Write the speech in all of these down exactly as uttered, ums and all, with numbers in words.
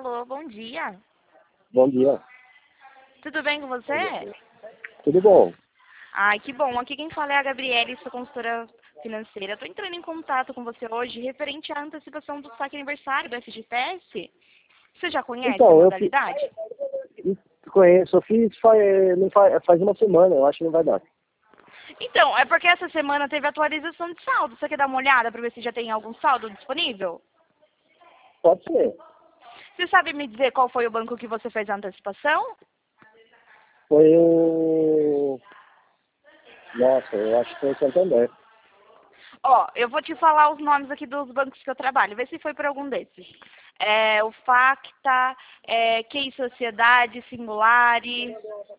Alô, bom dia. Bom dia. Tudo bem com você? Tudo bom? Ai, que bom. Aqui quem fala é a Gabriele, sua consultora financeira. Estou entrando em contato com você hoje referente à antecipação do saque aniversário do F G T S. Você já conhece a Então, eu fi- modalidade? conheço, eu fiz faz, não faz, faz uma semana, eu acho que não vai dar. Então, é porque essa semana teve atualização de saldo. Você quer dar uma olhada para ver se já tem algum saldo disponível? Pode ser. Você sabe me dizer qual foi o banco que você fez a antecipação? Foi o... Nossa, eu acho que foi o Santander. Ó, eu vou te falar os nomes aqui dos bancos que eu trabalho, vê se foi por algum desses. É, o Facta, é, Q I Sociedade, Singulari.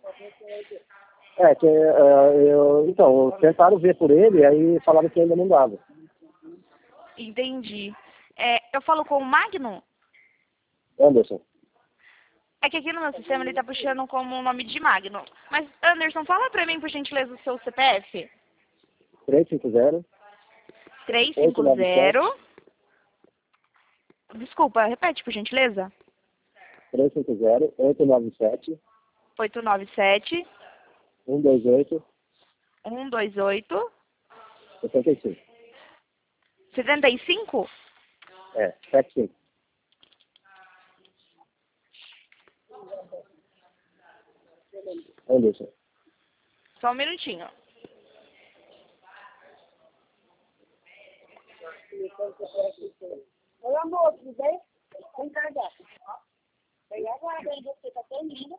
É, que, é, eu, então, tentaram ver por ele, aí falaram que ainda não dava. Entendi. É, eu falo com o Magno? Anderson, É que aqui no meu sistema ele tá puxando como o nome de Magno. Mas, Anderson, fala pra mim, por gentileza, o seu C P F. três cinco zero, oito nove sete, trezentos e cinquenta. Desculpa, repete, por gentileza. três cinco zero, oito nove sete, oito nove sete, um dois oito, um dois oito, setenta e cinco. setenta e cinco. É, sete cinco. Anderson. Só um minutinho. Oi, amor, tudo bem? Vem cá, gata. Vem agora, vem você, tá tão linda.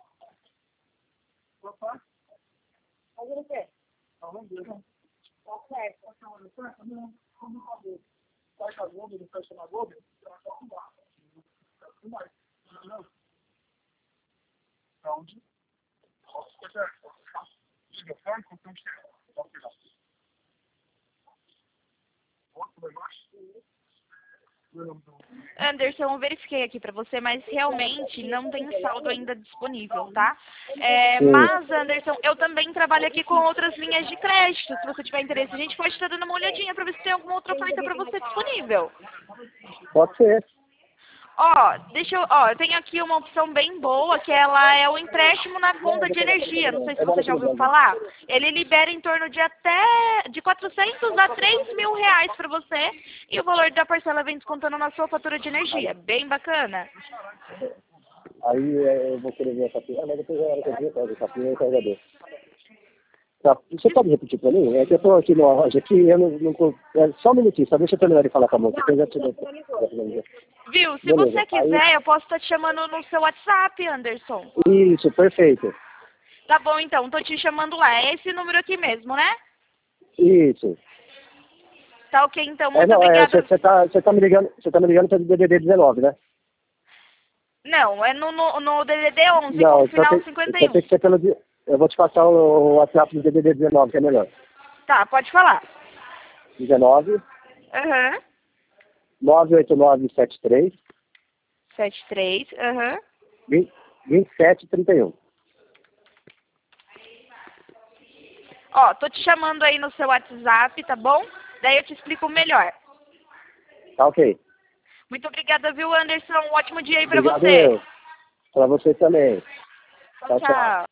Opa. Fazendo o quê? Tá vendo? Tá certo. Como fazer? Sai com a Globo, ele fecha na Globo, ela só arrumar. Não vai. Não. Pra onde? Posso pegar? Liga, sai, com o que é? Posso pegar. Posso levar? Anderson, eu verifiquei aqui pra você, mas realmente não tem saldo ainda disponível, tá? É, Sim. mas, Anderson, eu também trabalho aqui com outras linhas de crédito. Se você tiver interesse, a gente pode estar dando uma olhadinha pra ver se tem alguma outra oferta pra você disponível. Pode ser. Ó, deixa eu, ó, eu tenho aqui uma opção bem boa, que ela é o empréstimo na conta de energia. Não sei se você já ouviu falar. Ele libera em torno de até de quatrocentos a três mil reais para você e o valor da parcela vem descontando na sua fatura de energia. Bem bacana. Aí é, eu vou querer ver a capinha. Ah, mas depois já era que eu vi, a capinha e o carregador. Tá, você pode repetir pra mim? É que eu tô aqui numa loja aqui e eu não, não tô... É, só um minutinho, só deixa eu terminar de falar com a moça, depois eu já te dou. Viu? Se Beleza. você quiser, eu posso estar te chamando no seu WhatsApp, Anderson. Aí, isso, perfeito. Tá bom, então. Tô te chamando lá. É esse número aqui mesmo, né? Isso. Tá ok, então. É, Muito não, é, obrigada. você tá, você tá me ligando, você tá me ligando pelo D D D dezenove, né? Não, é no, no, no D D D onze com Não, o só final tem, cinquenta só e tem um. que ser pelo... de- Eu vou te passar o WhatsApp do D D D dezenove, que é melhor. Tá, pode falar. dezenove, Aham. nove oito nove sete três, Sete três. Aham. vinte e sete trinta e um. Ó, tô te chamando aí no seu WhatsApp, tá bom? Daí eu te explico melhor. Tá ok. Muito obrigada, viu, Anderson? Um ótimo dia aí pra Obrigado você. eu. Pra você também. Tchau, Tchau, tchau. tchau.